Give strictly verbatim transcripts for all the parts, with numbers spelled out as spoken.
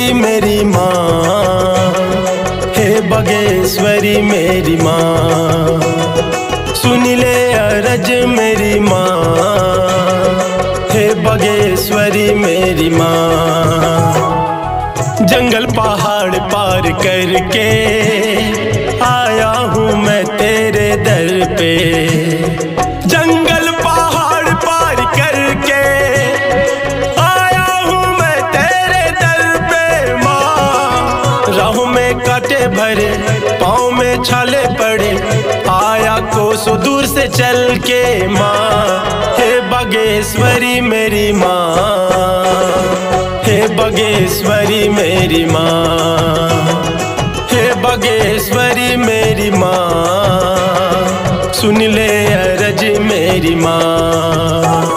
बगेश्वरी मेरी माँ, हे बगेश्वरी मेरी माँ, सुन ले अरज मेरी माँ, हे बगेश्वरी मेरी माँ। जंगल पहाड़ पार करके आया हूँ मैं तेरे दर पे, जंगल पहाड़ पार करके आया हूँ मैं तेरे दर पे माँ। राहों में कांटे भरे, पाँव में छाले पड़े, आया कोसों दूर से चल के माँ, हे बगेश्वरी मेरी माँ, हे बगेश्वरी मेरी माँ, हे बगेश्वरी मेरी माँ, सुन ले अरज मेरी माँ।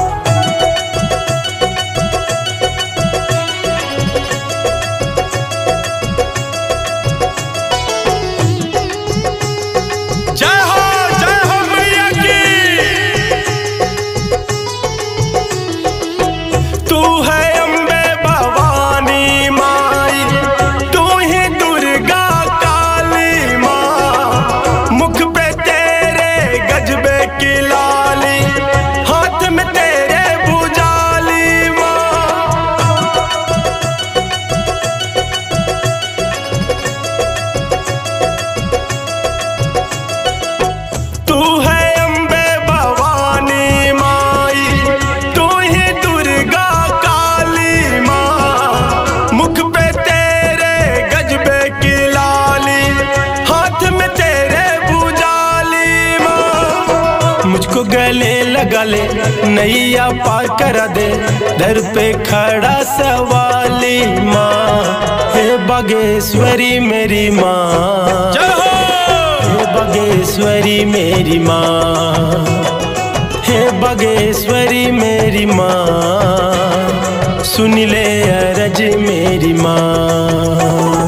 मुझको गले लगा ले, नैया पार करा दे, दर पे खड़ा सवाली माँ, हे बगेश्वरी मेरी माँ, हे बगेश्वरी मेरी माँ, हे बगेश्वरी मेरी माँ, सुन ले अरज मेरी माँ।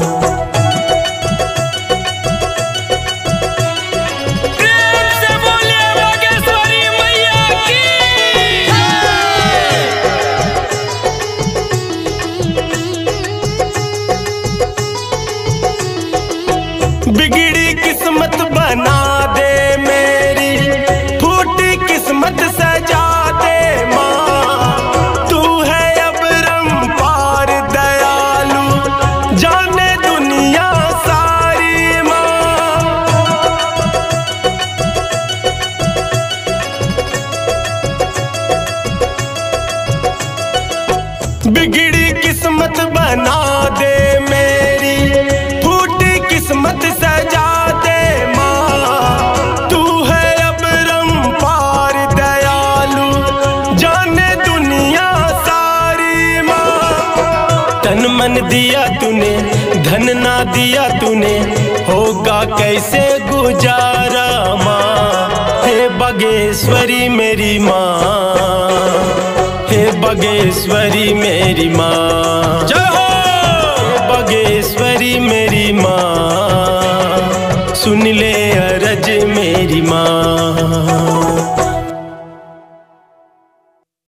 बिगड़ी किस्मत बना दे मेरी, फूटी किस्मत सजा दे माँ, तू है अब रंपार दयालु, जाने दुनिया सारी माँ। बिगड़ी किस्मत बना दे मेरी, फूटी किस्मत सजा दे माँ, तू है अब रंपार दयालु, जाने दुनिया सारी माँ। तन मन दिया तूने, धन ना दिया तूने, होगा कैसे गुजारा माँ, हे बगेश्वरी मेरी माँ, हे बगेश्वरी मेरी माँ, जय हो बगेश्वरी मेरी माँ, सुन ले अरज मेरी माँ।